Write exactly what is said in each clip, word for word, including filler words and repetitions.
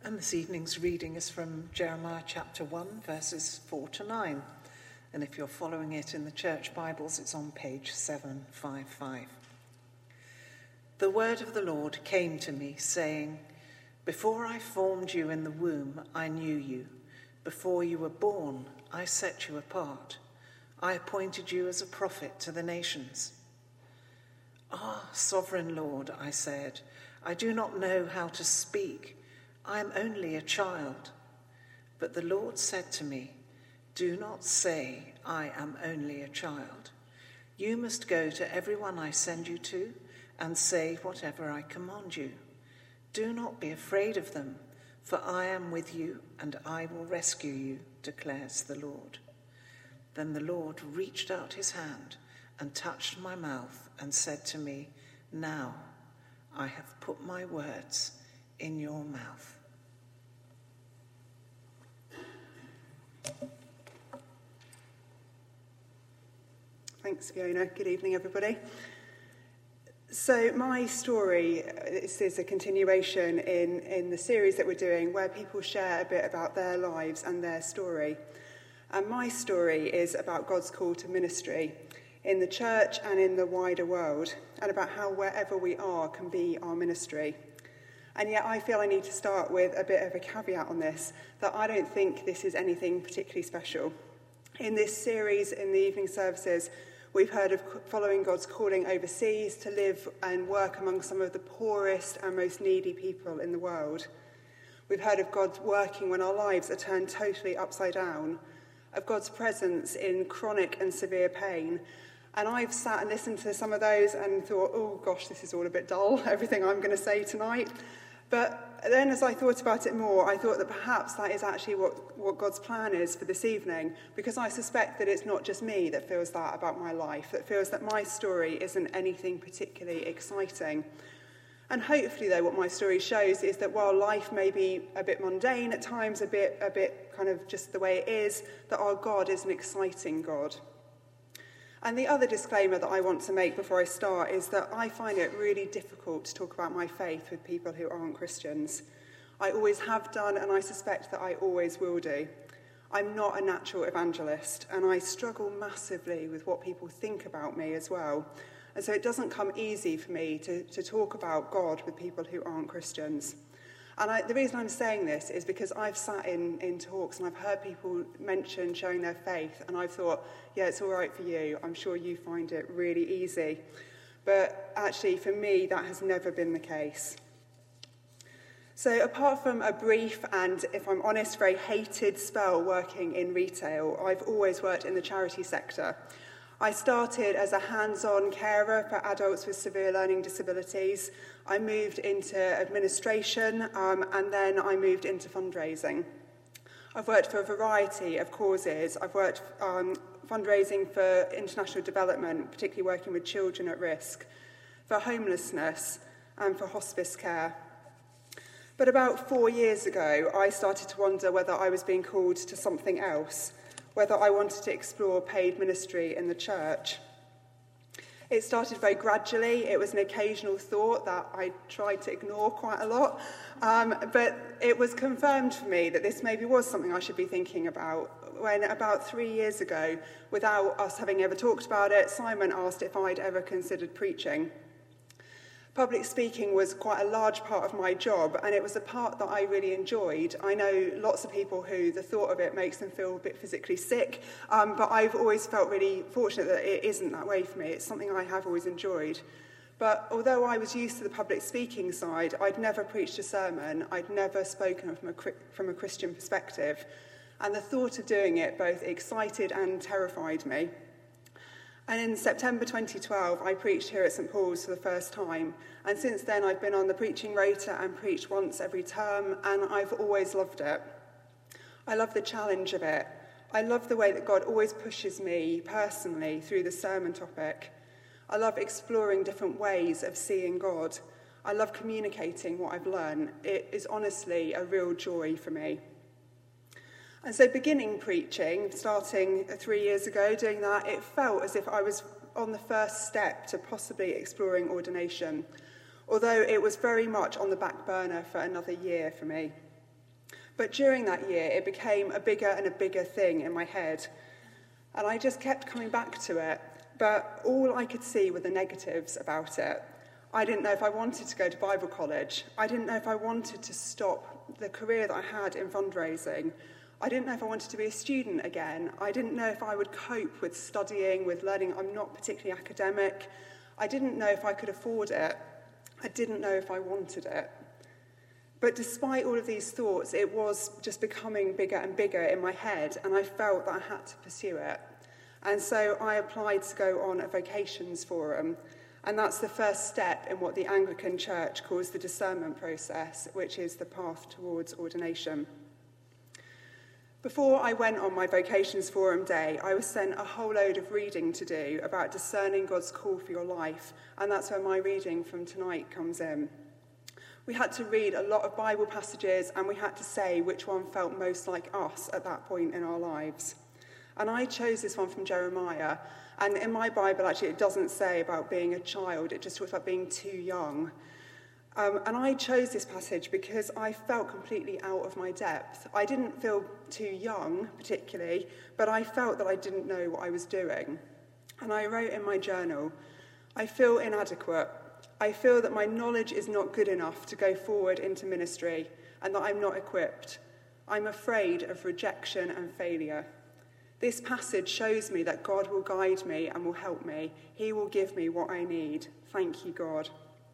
And this evening's reading is from Jeremiah chapter one, verses four to nine. And if you're following it in the church Bibles, it's on page seven fifty-five. The word of the Lord came to me, saying, "Before I formed you in the womb, I knew you. Before you were born, I set you apart. I appointed you as a prophet to the nations." "Ah, sovereign Lord," I said, "I do not know how to speak. I am only a child." But the Lord said to me, "Do not say, 'I am only a child.' You must go to everyone I send you to and say whatever I command you. Do not be afraid of them, for I am with you and I will rescue you, declares the Lord." Then the Lord reached out his hand and touched my mouth and said to me, "Now I have put my words in your mouth." Thanks, Fiona. Good evening, everybody. So my story is, is a continuation in, in the series that we're doing where people share a bit about their lives and their story. And my story is about God's call to ministry in the church and in the wider world, and about how wherever we are can be our ministry. And yet I feel I need to start with a bit of a caveat on this, that I don't think this is anything particularly special. In this series, in the evening services, we've heard of following God's calling overseas to live and work among some of the poorest and most needy people in the world. We've heard of God working when our lives are turned totally upside down, of God's presence in chronic and severe pain. And I've sat and listened to some of those and thought, oh gosh, this is all a bit dull, everything I'm going to say tonight. But then as I thought about it more, I thought that perhaps that is actually what, what God's plan is for this evening, because I suspect that it's not just me that feels that about my life, that feels that my story isn't anything particularly exciting. And hopefully, though, what my story shows is that while life may be a bit mundane at times, a bit, a bit kind of just the way it is, that our God is an exciting God. And the other disclaimer that I want to make before I start is that I find it really difficult to talk about my faith with people who aren't Christians. I always have done, and I suspect that I always will do. I'm not a natural evangelist, and I struggle massively with what people think about me as well. And so it doesn't come easy for me to, to talk about God with people who aren't Christians. And I, the reason I'm saying this is because I've sat in, in talks and I've heard people mention showing their faith, and I've thought, yeah, it's all right for you. I'm sure you find it really easy. But actually, for me, that has never been the case. So apart from a brief and, if I'm honest, very hated spell working in retail, I've always worked in the charity sector. I started as a hands-on carer for adults with severe learning disabilities. I moved into administration, um, and then I moved into fundraising. I've worked for a variety of causes. I've worked um, fundraising for international development, particularly working with children at risk, for homelessness, and for hospice care. But about four years ago, I started to wonder whether I was being called to something else, whether I wanted to explore paid ministry in the church. It started very gradually. It was an occasional thought that I tried to ignore quite a lot. Um, but it was confirmed for me that this maybe was something I should be thinking about when about three years ago, without us having ever talked about it, Simon asked if I'd ever considered preaching. Public speaking was quite a large part of my job, and it was a part that I really enjoyed. I know lots of people who the thought of it makes them feel a bit physically sick, um, but I've always felt really fortunate that it isn't that way for me. It's something I have always enjoyed. But although I was used to the public speaking side, I'd never preached a sermon. I'd never spoken from a, from a Christian perspective. And the thought of doing it both excited and terrified me. And in September twenty twelve, I preached here at St Paul's for the first time. And since then, I've been on the preaching rota and preached once every term, and I've always loved it. I love the challenge of it. I love the way that God always pushes me personally through the sermon topic. I love exploring different ways of seeing God. I love communicating what I've learned. It is honestly a real joy for me. And so beginning preaching, starting three years ago, doing that, it felt as if I was on the first step to possibly exploring ordination, although it was very much on the back burner for another year for me. But during that year, it became a bigger and a bigger thing in my head. And I just kept coming back to it. But all I could see were the negatives about it. I didn't know if I wanted to go to Bible college. I didn't know if I wanted to stop the career that I had in fundraising. I didn't know if I wanted to be a student again. I didn't know if I would cope with studying, with learning. I'm not particularly academic. I didn't know if I could afford it. I didn't know if I wanted it. But despite all of these thoughts, it was just becoming bigger and bigger in my head, and I felt that I had to pursue it. And so I applied to go on a vocations forum, and that's the first step in what the Anglican Church calls the discernment process, which is the path towards ordination. Before I went on my vocations forum day, I was sent a whole load of reading to do about discerning God's call for your life, and that's where my reading from tonight comes in. We had to read a lot of Bible passages, and we had to say which one felt most like us at that point in our lives. And I chose this one from Jeremiah, and in my Bible, actually, it doesn't say about being a child, it just talks about being too young. Um, and I chose this passage because I felt completely out of my depth. I didn't feel too young, particularly, but I felt that I didn't know what I was doing. And I wrote in my journal, I feel inadequate. I feel that my knowledge is not good enough to go forward into ministry, and that I'm not equipped. I'm afraid of rejection and failure. This passage shows me that God will guide me and will help me. He will give me what I need. Thank you, God.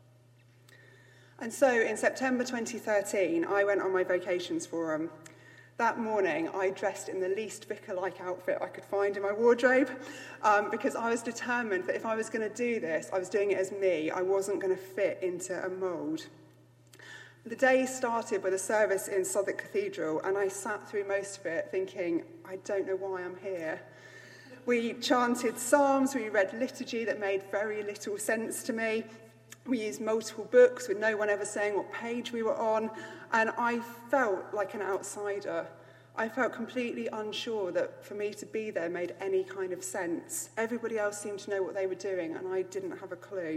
And so in September twenty thirteen, I went on my vocations forum. That morning, I dressed in the least vicar-like outfit I could find in my wardrobe um, because I was determined that if I was going to do this, I was doing it as me. I wasn't going to fit into a mould. The day started with a service in Southwark Cathedral, and I sat through most of it thinking, I don't know why I'm here. We chanted psalms, we read liturgy that made very little sense to me. We used multiple books with no one ever saying what page we were on, and I felt like an outsider. I felt completely unsure that for me to be there made any kind of sense. Everybody else seemed to know what they were doing, and I didn't have a clue.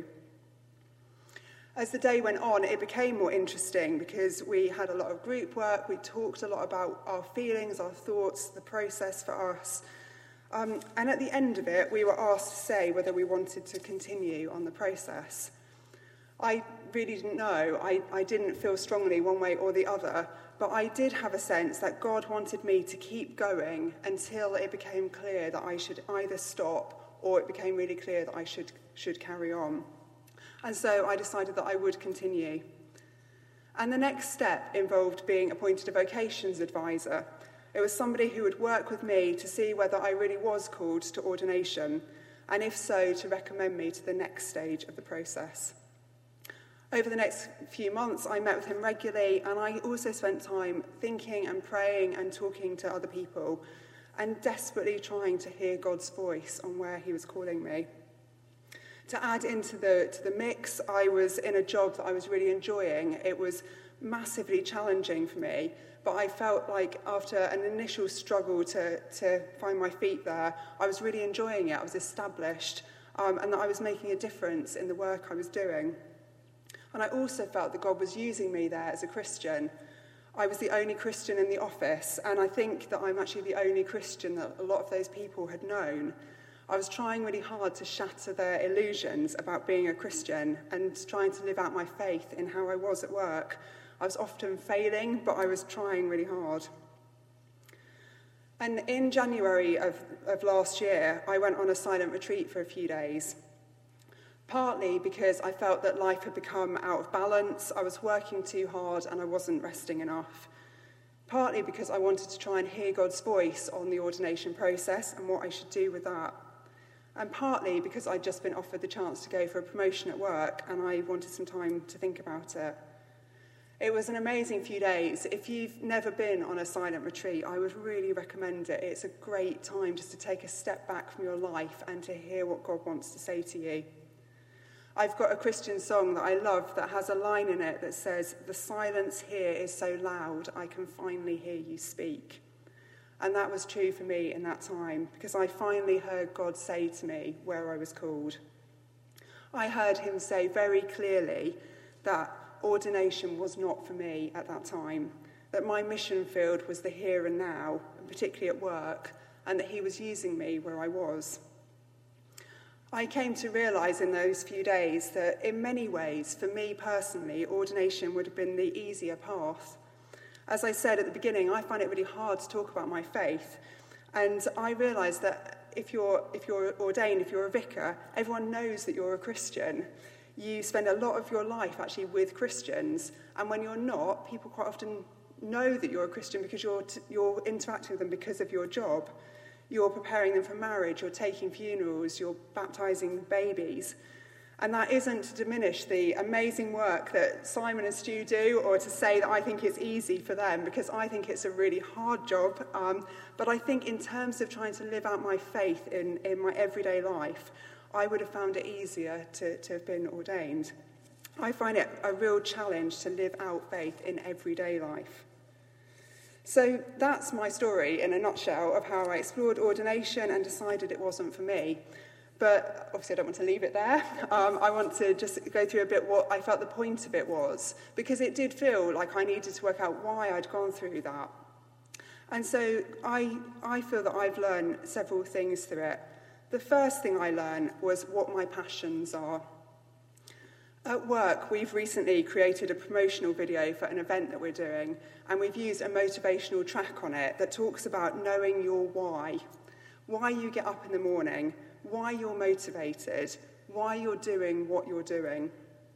As the day went on, it became more interesting because we had a lot of group work, we talked a lot about our feelings, our thoughts, the process for us. Um, and at the end of it, we were asked to say whether we wanted to continue on the process. I really didn't know. I, I didn't feel strongly one way or the other, but I did have a sense that God wanted me to keep going until it became clear that I should either stop or it became really clear that I should, should carry on. And so I decided that I would continue. And the next step involved being appointed a vocations advisor. It was somebody who would work with me to see whether I really was called to ordination, and if so, to recommend me to the next stage of the process. Over the next few months, I met with him regularly, and I also spent time thinking and praying and talking to other people and desperately trying to hear God's voice on where he was calling me. To add into the, to the mix, I was in a job that I was really enjoying. It was massively challenging for me, but I felt like after an initial struggle to, to find my feet there, I was really enjoying it. I was established, um, and that I was making a difference in the work I was doing. And I also felt that God was using me there as a Christian. I was the only Christian in the office, and I think that I'm actually the only Christian that a lot of those people had known. I was trying really hard to shatter their illusions about being a Christian and trying to live out my faith in how I was at work. I was often failing, but I was trying really hard. And in January of, of last year, I went on a silent retreat for a few days. Partly because I felt that life had become out of balance, I was working too hard and I wasn't resting enough. Partly because I wanted to try and hear God's voice on the ordination process and what I should do with that. And partly because I'd just been offered the chance to go for a promotion at work and I wanted some time to think about it. It was an amazing few days. If you've never been on a silent retreat, I would really recommend it. It's a great time just to take a step back from your life and to hear what God wants to say to you. I've got a Christian song that I love that has a line in it that says, "The silence here is so loud, I can finally hear you speak." And that was true for me in that time, because I finally heard God say to me where I was called. I heard him say very clearly that ordination was not for me at that time, that my mission field was the here and now, and particularly at work, and that he was using me where I was. I came to realise in those few days that in many ways, for me personally, ordination would have been the easier path. As I said at the beginning, I find it really hard to talk about my faith, and I realised that if you're, if you're ordained, if you're a vicar, everyone knows that you're a Christian. You spend a lot of your life actually with Christians, and when you're not, people quite often know that you're a Christian because you're, t- you're interacting with them because of your job. You're preparing them for marriage, you're taking funerals, you're baptising babies. And that isn't to diminish the amazing work that Simon and Stu do, or to say that I think it's easy for them, because I think it's a really hard job. Um, but I think in terms of trying to live out my faith in, in my everyday life, I would have found it easier to, to have been ordained. I find it a real challenge to live out faith in everyday life. So that's my story in a nutshell of how I explored ordination and decided it wasn't for me. But obviously I don't want to leave it there. Um, I want to just go through a bit what I felt the point of it was, because it did feel like I needed to work out why I'd gone through that. And so I, I feel that I've learned several things through it. The first thing I learned was what my passions are. At work, we've recently created a promotional video for an event that we're doing, and we've used a motivational track on it that talks about knowing your why. Why you get up in the morning, why you're motivated, why you're doing what you're doing.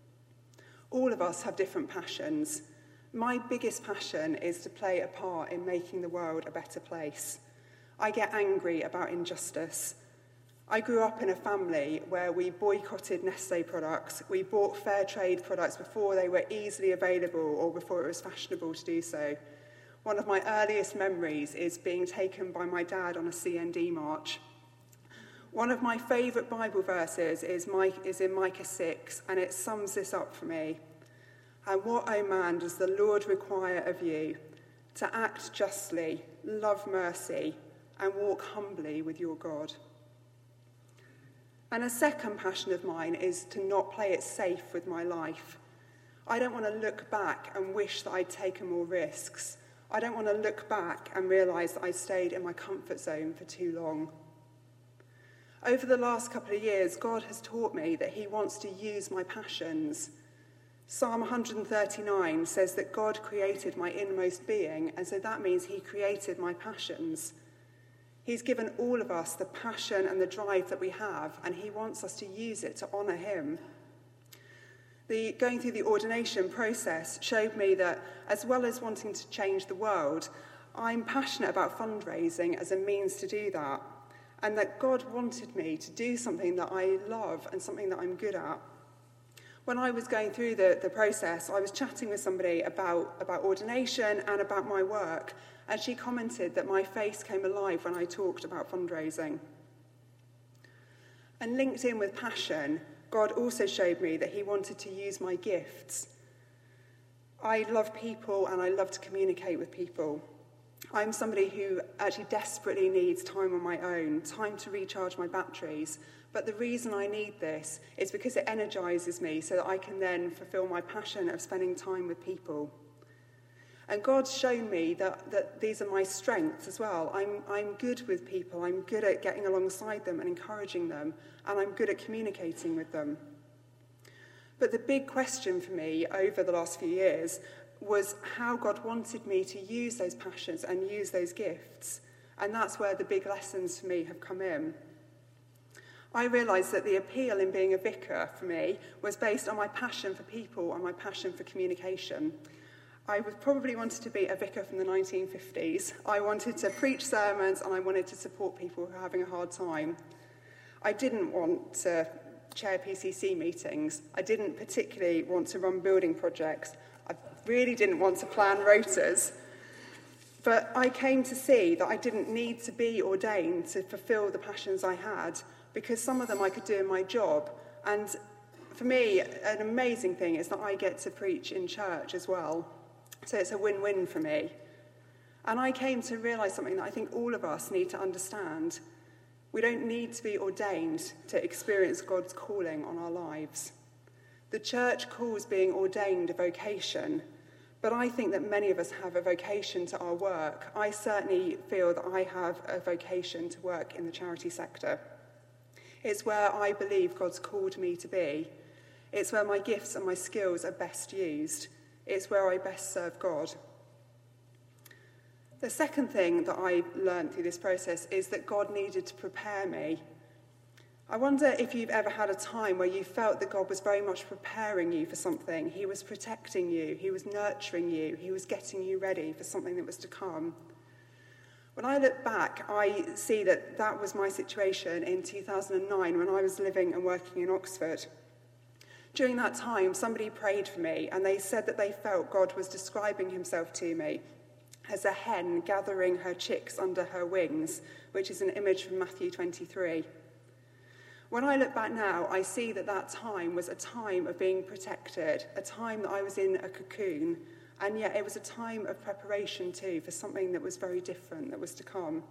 All of us have different passions. My biggest passion is to play a part in making the world a better place. I get angry about injustice. I grew up in a family where we boycotted Nestlé products. We bought fair trade products before they were easily available or before it was fashionable to do so. One of my earliest memories is being taken by my dad on a C N D march. One of my favourite Bible verses is, Mike, is in Micah six, and it sums this up for me. And what, O man, does the Lord require of you? To act justly, love mercy, and walk humbly with your God. And a second passion of mine is to not play it safe with my life. I don't want to look back and wish that I'd taken more risks. I don't want to look back and realise that I stayed in my comfort zone for too long. Over the last couple of years, God has taught me that he wants to use my passions. Psalm one thirty-nine says that God created my inmost being, and so that means he created my passions. He's given all of us the passion and the drive that we have, and he wants us to use it to honour him. The, going through the ordination process showed me that, as well as wanting to change the world, I'm passionate about fundraising as a means to do that, and that God wanted me to do something that I love and something that I'm good at. When I was going through the, the process, I was chatting with somebody about, about ordination and about my work, and she commented that my face came alive when I talked about fundraising. And linked in with passion, God also showed me that he wanted to use my gifts. I love people and I love to communicate with people. I'm somebody who actually desperately needs time on my own, time to recharge my batteries. But the reason I need this is because it energises me so that I can then fulfil my passion of spending time with people. And God's shown me that, that these are my strengths as well. I'm, I'm good with people. I'm good at getting alongside them and encouraging them. And I'm good at communicating with them. But the big question for me over the last few years was how God wanted me to use those passions and use those gifts. And that's where the big lessons for me have come in. I realised that the appeal in being a vicar for me was based on my passion for people and my passion for communication. I was probably wanted to be a vicar from the nineteen fifties. I wanted to preach sermons and I wanted to support people who are having a hard time. I didn't want to chair P C C meetings. I didn't particularly want to run building projects. I really didn't want to plan rotas. But I came to see that I didn't need to be ordained to fulfill the passions I had, because some of them I could do in my job. And for me, an amazing thing is that I get to preach in church as well. So it's a win-win for me. And I came to realise something that I think all of us need to understand. We don't need to be ordained to experience God's calling on our lives. The church calls being ordained a vocation, But I think that many of us have a vocation to our work. I certainly feel that I have a vocation to work in the charity sector. It's where I believe God's called me to be. It's where my gifts and my skills are best used. It's where I best serve God. The second thing that I learned through this process is that God needed to prepare me. I wonder if you've ever had a time where you felt that God was very much preparing you for something. He was protecting you, he was nurturing you, he was getting you ready for something that was to come. When I look back, I see that that was my situation in two thousand nine when I was living and working in Oxford. During that time, somebody prayed for me, and they said that they felt God was describing himself to me as a hen gathering her chicks under her wings, which is an image from Matthew twenty-three. When I look back now, I see that that time was a time of being protected, a time that I was in a cocoon, and yet it was a time of preparation too for something that was very different that was to come.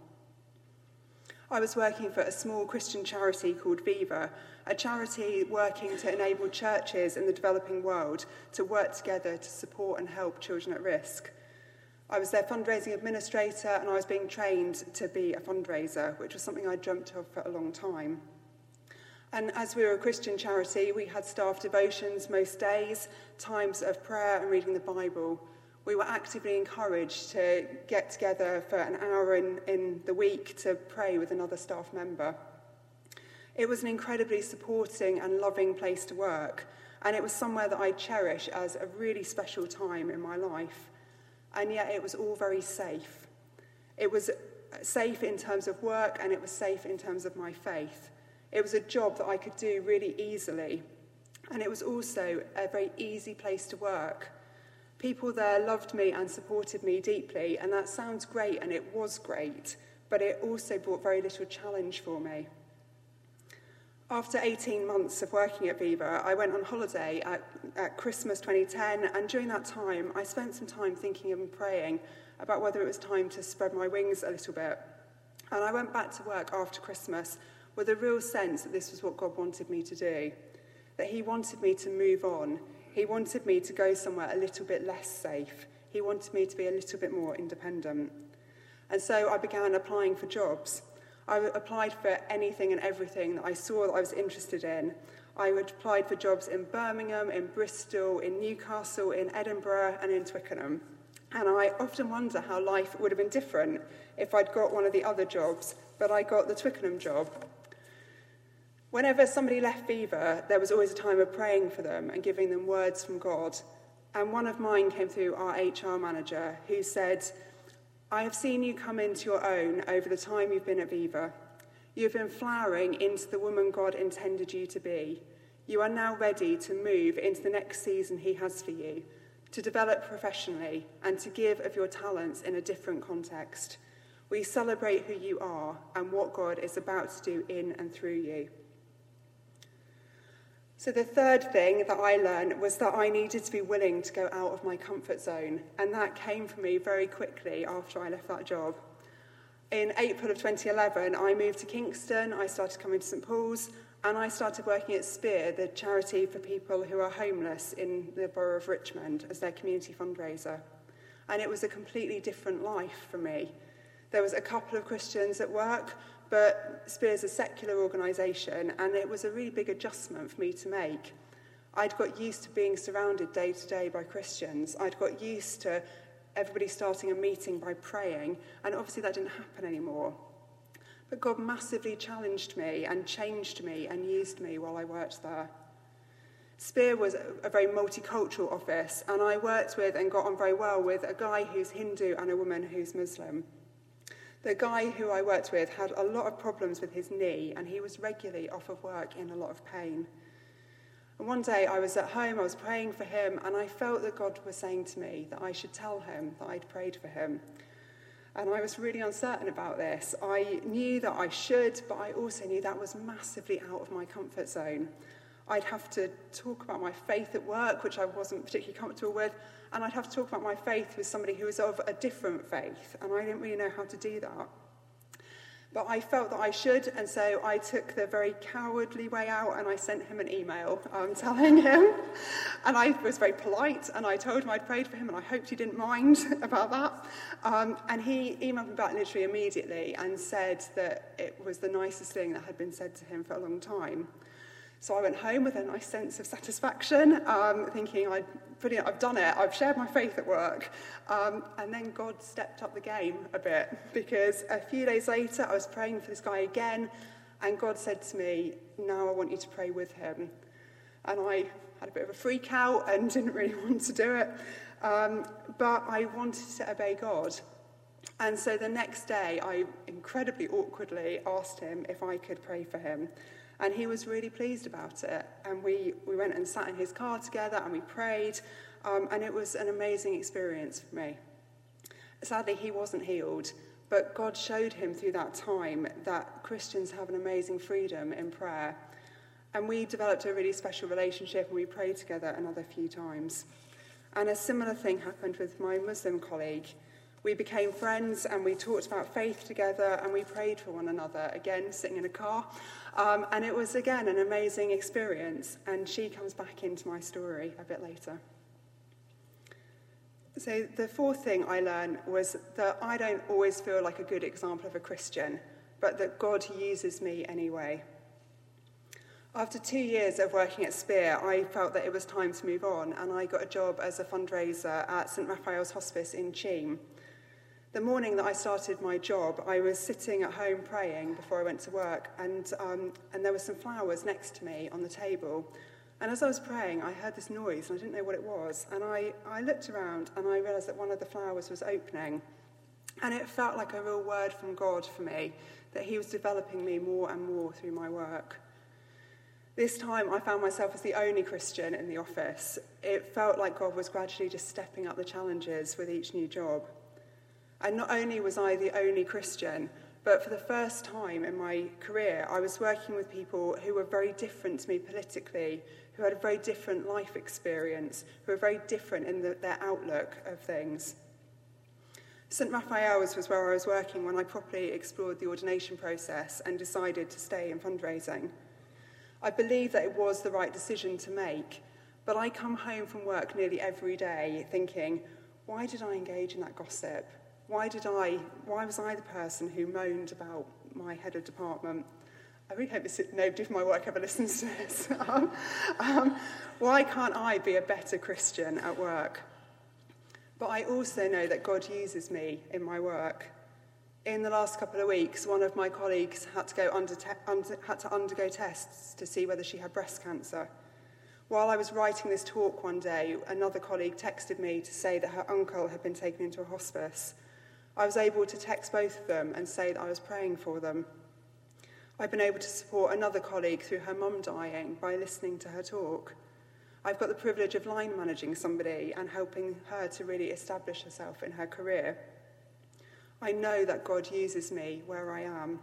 I was working for a small Christian charity called Viva, a charity working to enable churches in the developing world to work together to support and help children at risk. I was their fundraising administrator, and I was being trained to be a fundraiser, which was something I dreamt of for a long time. And as we were a Christian charity, we had staff devotions most days, times of prayer and reading the Bible. We were actively encouraged to get together for an hour in, in the week to pray with another staff member. It was an incredibly supporting and loving place to work, and it was somewhere that I cherish as a really special time in my life. And yet it was all very safe. It was safe in terms of work, and it was safe in terms of my faith. It was a job that I could do really easily, and it was also a very easy place to work. People there loved me and supported me deeply, and that sounds great, and it was great, but it also brought very little challenge for me. After eighteen months of working at Viva, I went on holiday at, at Christmas twenty ten, and during that time, I spent some time thinking and praying about whether it was time to spread my wings a little bit. And I went back to work after Christmas with a real sense that this was what God wanted me to do, that he wanted me to move on. He wanted me to go somewhere a little bit less safe. He wanted me to be a little bit more independent. And so I began applying for jobs. I applied for anything and everything that I saw that I was interested in. I applied for jobs in Birmingham, in Bristol, in Newcastle, in Edinburgh, and in Twickenham. And I often wonder how life would have been different if I'd got one of the other jobs, but I got the Twickenham job. Whenever somebody left Viva, there was always a time of praying for them and giving them words from God. And one of mine came through our H R manager, who said, "I have seen you come into your own over the time you've been at Viva. You have been flowering into the woman God intended you to be. You are now ready to move into the next season he has for you, to develop professionally and to give of your talents in a different context. We celebrate who you are and what God is about to do in and through you." So the third thing that I learned was that I needed to be willing to go out of my comfort zone, and that came for me very quickly after I left that job. In April of twenty eleven, I moved to Kingston, I started coming to St Paul's, and I started working at Spear, the charity for people who are homeless in the borough of Richmond, as their community fundraiser. And it was a completely different life for me. There was a couple of Christians at work, but Spear's a secular organisation, and it was a really big adjustment for me to make. I'd got used to being surrounded day to day by Christians. I'd got used to everybody starting a meeting by praying, and obviously that didn't happen anymore. But God massively challenged me and changed me and used me while I worked there. Spear was a very multicultural office, and I worked with and got on very well with a guy who's Hindu and a woman who's Muslim. The guy who I worked with had a lot of problems with his knee, and he was regularly off of work in a lot of pain. And one day I was at home, I was praying for him, and I felt that God was saying to me that I should tell him that I'd prayed for him. And I was really uncertain about this. I knew that I should, but I also knew that was massively out of my comfort zone. I'd have to talk about my faith at work, which I wasn't particularly comfortable with, and I'd have to talk about my faith with somebody who was of a different faith, and I didn't really know how to do that. But I felt that I should, and so I took the very cowardly way out and I sent him an email um, telling him. And I was very polite and I told him I'd prayed for him and I hoped he didn't mind about that. Um, and he emailed me back literally immediately and said that it was the nicest thing that had been said to him for a long time. So I went home with a nice sense of satisfaction, um, thinking I'd pretty, I've done it, I've shared my faith at work. Um, and then God stepped up the game a bit, because a few days later I was praying for this guy again, and God said to me, now I want you to pray with him. And I had a bit of a freak out and didn't really want to do it, um, but I wanted to obey God. And so the next day I incredibly awkwardly asked him if I could pray for him. And he was really pleased about it. And we, we went and sat in his car together and we prayed. Um, and it was an amazing experience for me. Sadly, he wasn't healed. But God showed him through that time that Christians have an amazing freedom in prayer. And we developed a really special relationship and we prayed together another few times. And a similar thing happened with my Muslim colleague. We became friends and we talked about faith together and we prayed for one another, again, sitting in a car. Um, and it was, again, an amazing experience. And she comes back into my story a bit later. So the fourth thing I learned was that I don't always feel like a good example of a Christian, but that God uses me anyway. After two years of working at Spear, I felt that it was time to move on, and I got a job as a fundraiser at St Raphael's Hospice in Cheam. The morning that I started my job, I was sitting at home praying before I went to work, and um, and there were some flowers next to me on the table. And as I was praying, I heard this noise, and I didn't know what it was. And I, I looked around, and I realised that one of the flowers was opening. And it felt like a real word from God for me, that he was developing me more and more through my work. This time, I found myself as the only Christian in the office. It felt like God was gradually just stepping up the challenges with each new job. And not only was I the only Christian, but for the first time in my career, I was working with people who were very different to me politically, who had a very different life experience, who were very different in the, their outlook of things. St Raphael's was where I was working when I properly explored the ordination process and decided to stay in fundraising. I believe that it was the right decision to make, but I come home from work nearly every day thinking, why did I engage in that gossip? Why did I, why was I the person who moaned about my head of department? I really hope this, nobody from my work ever listens to this. um, um, why can't I be a better Christian at work? But I also know that God uses me in my work. In the last couple of weeks, one of my colleagues had to go under te- under, had to undergo tests to see whether she had breast cancer. While I was writing this talk one day, another colleague texted me to say that her uncle had been taken into a hospice. I was able to text both of them and say that I was praying for them. I've been able to support another colleague through her mum dying by listening to her talk. I've got the privilege of line managing somebody and helping her to really establish herself in her career. I know that God uses me where I am.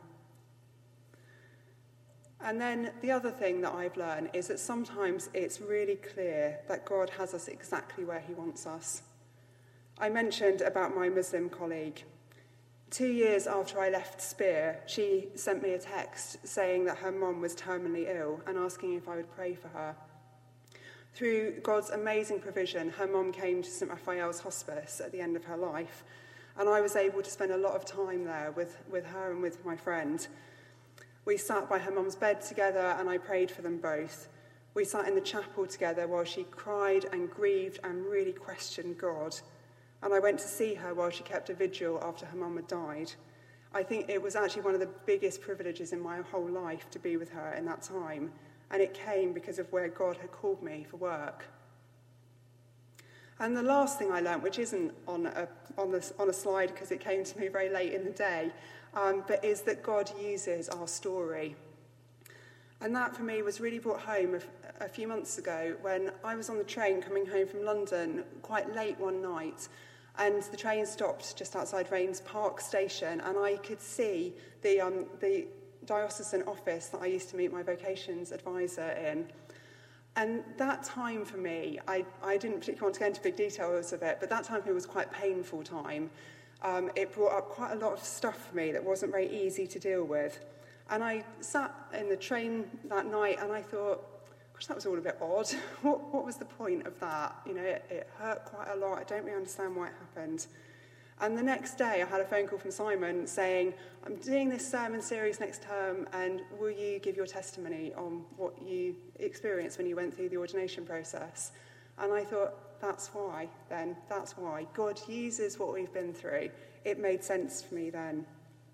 And then the other thing that I've learned is that sometimes it's really clear that God has us exactly where he wants us. I mentioned about my Muslim colleague. Two years after I left Spear, she sent me a text saying that her mum was terminally ill and asking if I would pray for her. Through God's amazing provision, her mum came to St Raphael's Hospice at the end of her life, and I was able to spend a lot of time there with, with her and with my friend. We sat by her mum's bed together and I prayed for them both. We sat in the chapel together while she cried and grieved and really questioned God. And I went to see her while she kept a vigil after her mum had died. I think it was actually one of the biggest privileges in my whole life to be with her in that time. And it came because of where God had called me for work. And the last thing I learned, which isn't on a, on the, on a slide because it came to me very late in the day, um, but is that God uses our story. And that for me was really brought home a, a few months ago when I was on the train coming home from London quite late one night, and the train stopped just outside Rains Park station, and I could see the um, the diocesan office that I used to meet my vocations advisor in. And that time for me, I, I didn't particularly want to go into big details of it, but that time for me was quite a painful time. Um, it brought up quite a lot of stuff for me that wasn't very easy to deal with. And I sat in the train that night and I thought, gosh, that was all a bit odd. What, what was the point of that? You know, it, it hurt quite a lot. I don't really understand why it happened. And the next day I had a phone call from Simon saying, I'm doing this sermon series next term, and will you give your testimony on what you experienced when you went through the ordination process? And I thought, that's why then, that's why. God uses what we've been through. It made sense for me then.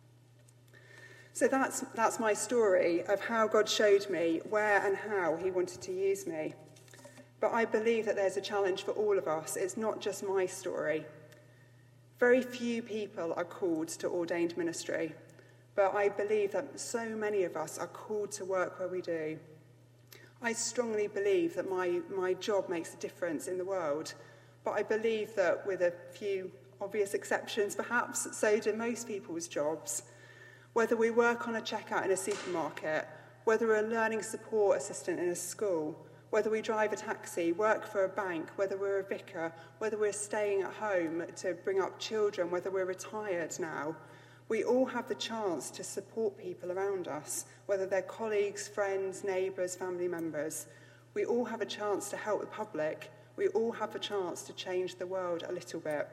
So that's, that's my story of how God showed me where and how he wanted to use me. But I believe that there's a challenge for all of us. It's not just my story. Very few people are called to ordained ministry, but I believe that so many of us are called to work where we do. I strongly believe that my, my job makes a difference in the world, but I believe that with a few obvious exceptions perhaps, so do most people's jobs. Whether we work on a checkout in a supermarket, whether we're a learning support assistant in a school, whether we drive a taxi, work for a bank, whether we're a vicar, whether we're staying at home to bring up children, whether we're retired now, we all have the chance to support people around us, whether they're colleagues, friends, neighbours, family members. We all have a chance to help the public. We all have a chance to change the world a little bit.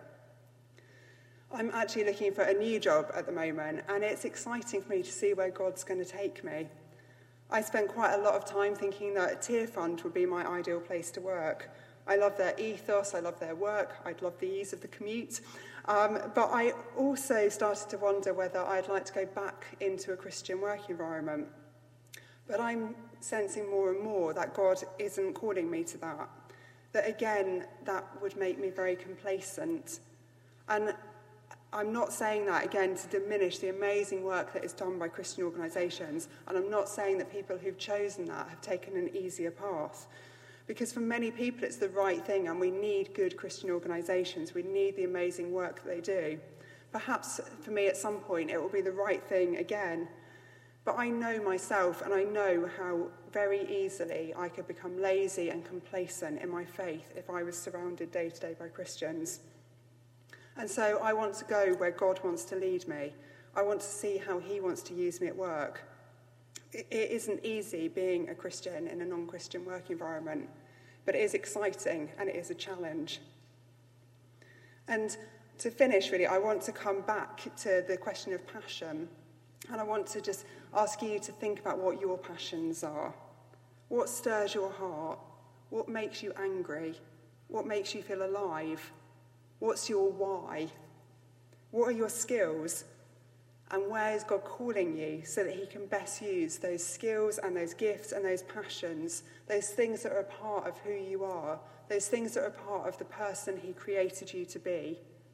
I'm actually looking for a new job at the moment, and it's exciting for me to see where God's going to take me. I spend quite a lot of time thinking that a Tear Fund would be my ideal place to work. I love their ethos, I love their work, I'd love the ease of the commute. Um, but I also started to wonder whether I'd like to go back into a Christian work environment. But I'm sensing more and more that God isn't calling me to that. That again, that would make me very complacent. And I'm not saying that, again, to diminish the amazing work that is done by Christian organisations, and I'm not saying that people who've chosen that have taken an easier path, because for many people it's the right thing, and we need good Christian organisations. We need the amazing work that they do. Perhaps for me at some point it will be the right thing again, but I know myself, and I know how very easily I could become lazy and complacent in my faith if I was surrounded day to day by Christians. And so I want to go where God wants to lead me. I want to see how he wants to use me at work. It isn't easy being a Christian in a non-Christian work environment, but it is exciting and it is a challenge. And to finish, really, I want to come back to the question of passion. And I want to just ask you to think about what your passions are. What stirs your heart? What makes you angry? What makes you feel alive? What's your why? What are your skills? And where is God calling you so that he can best use those skills and those gifts and those passions, those things that are a part of who you are, those things that are a part of the person he created you to be?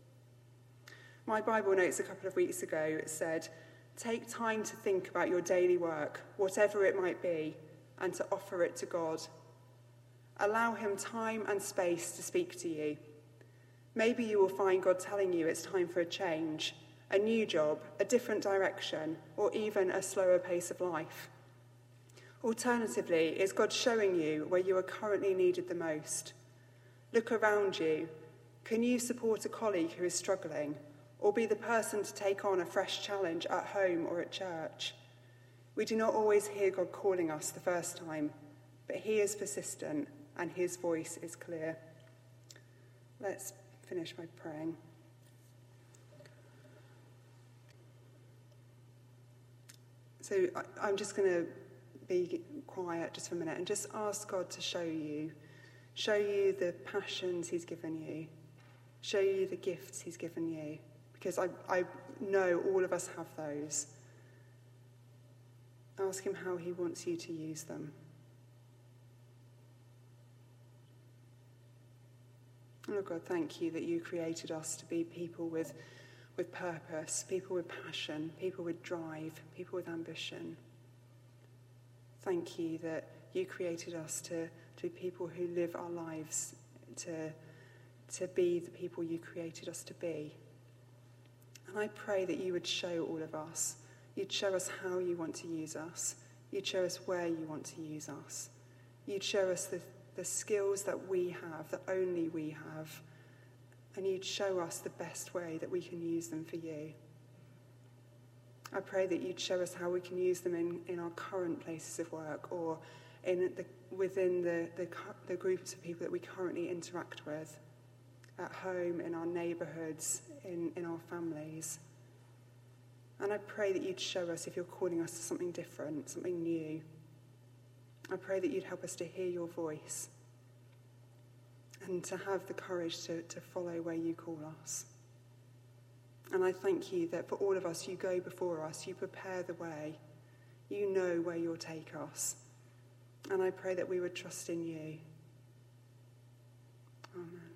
My Bible notes a couple of weeks ago said, take time to think about your daily work, whatever it might be, and to offer it to God. Allow him time and space to speak to you. Maybe you will find God telling you it's time for a change, a new job, a different direction, or even a slower pace of life. Alternatively, is God showing you where you are currently needed the most? Look around you. Can you support a colleague who is struggling, or be the person to take on a fresh challenge at home or at church? We do not always hear God calling us the first time, but he is persistent and his voice is clear. Let's finish by praying. So I, I'm just going to be quiet just for a minute and just ask God to show you, show you the passions he's given you, show you the gifts he's given you, because I, I know all of us have those. Ask him how he wants you to use them. Oh God, thank you that you created us to be people with, with purpose, people with passion, people with drive, people with ambition. Thank you that you created us to, to be people who live our lives, to, to be the people you created us to be. And I pray that you would show all of us, you'd show us how you want to use us, you'd show us where you want to use us, you'd show us the the skills that we have, that only we have, and you'd show us the best way that we can use them for you. I pray that you'd show us how we can use them in, in our current places of work or in the, within the, the, the groups of people that we currently interact with, at home, in our neighbourhoods, in, in our families. And I pray that you'd show us if you're calling us to something different, something new. I pray that you'd help us to hear your voice and to have the courage to, to follow where you call us. And I thank you that for all of us, you go before us, you prepare the way, you know where you'll take us. And I pray that we would trust in you. Amen.